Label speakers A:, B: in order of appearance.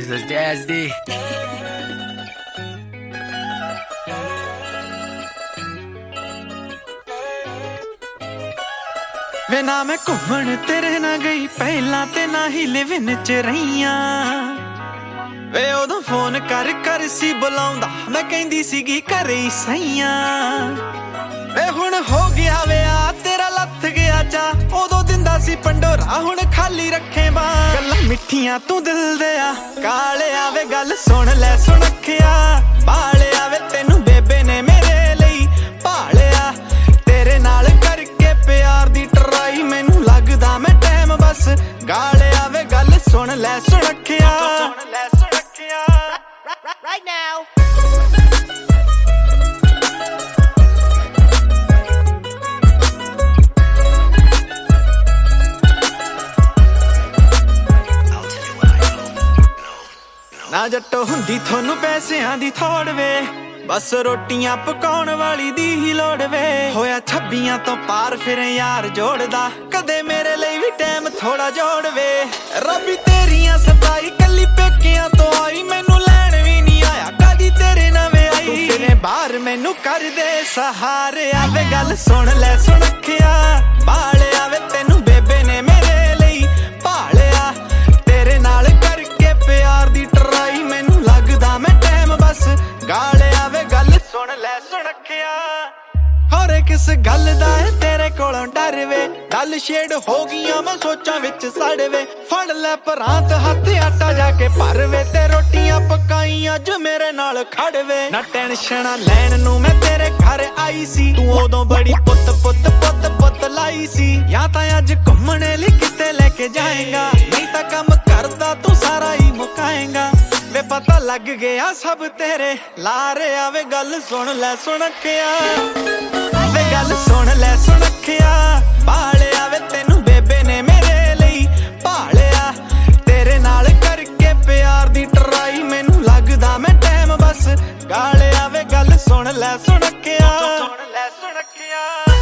A: This is Jazz D.
B: वे ना मैं घूमन तेरे ना गई पहला ते ना ही लिविन च रहीआं वे उदों फोन कर कर सी बुलाउंदा मैं कहंदी सीगी घरे ही सईआं वे हुण हो गया वे आ तेरा लथ गया चा उदों दिंदा सी पंडोरा हुण खाली रखे बा गल्लां मिठियां तू दिल दे आ काले आवे गल सुन ले सुणखिया बाले आवे तैनू बेबे ने मेरे लई भालिया तेरे नाल करके प्यार दी ट्राई मैनू लगदा मैं टाइम बस गाले आवे गल सुन ले सुणखिया
C: right now
B: ना जट्टो हुंदी थोनू पैसियां दी थोड़ वे बस रोटियां पकाउण वाली दी ही लोड़ वे होया 26 तो पार फिर यार जोड़दा कदे मेरे लिए भी टाइम थोड़ा जोड़ वे रब्बी तेरियां सताई कली पेकियां तो आई मैनू लैण भी नहीं आया कदी तेरे नवे आई फिरे बाहर मैनू कर दे सहारे आवे गल सुन ले सुणखिया बाले आवे तैनू बेबे ने मेरे लिए भालिया तेरे नाल करके प्यार दी ट्राई मैनू लगदा मैं टाइम बस गाले आवे गल सुन ले सुणखिया हर किस गल दा है तेरे कोलों डर वे गल छेड़ हो गईयां मैं सोचां विच सड़ वे फड़ ले परांत हत्थ आटा जाके भर वे ते रोटियां पकाईयां जो मेरे नाल खड़ वे ना टेंशन लैण नू मैं तेरे घर आई सी तू उदों बड़ी पुत पुत पुत पुत लाई सी या तां अज घुम्मणे लई किते लेके जाएगा नहीं तां काम करदा तू सारा ही मुकाएगा वे पता लग गया सब तेरे लारे आवे गल सुन ले सुणखिया वे गल सुन ले सुणखिया बाले आवे तैनू बेबे ने मेरे लिए भालिया तेरे नाल करके प्यार दी ट्राई मैनू लगदा मैं टाइम बस गाले आवे गल सुन ले सुणखिया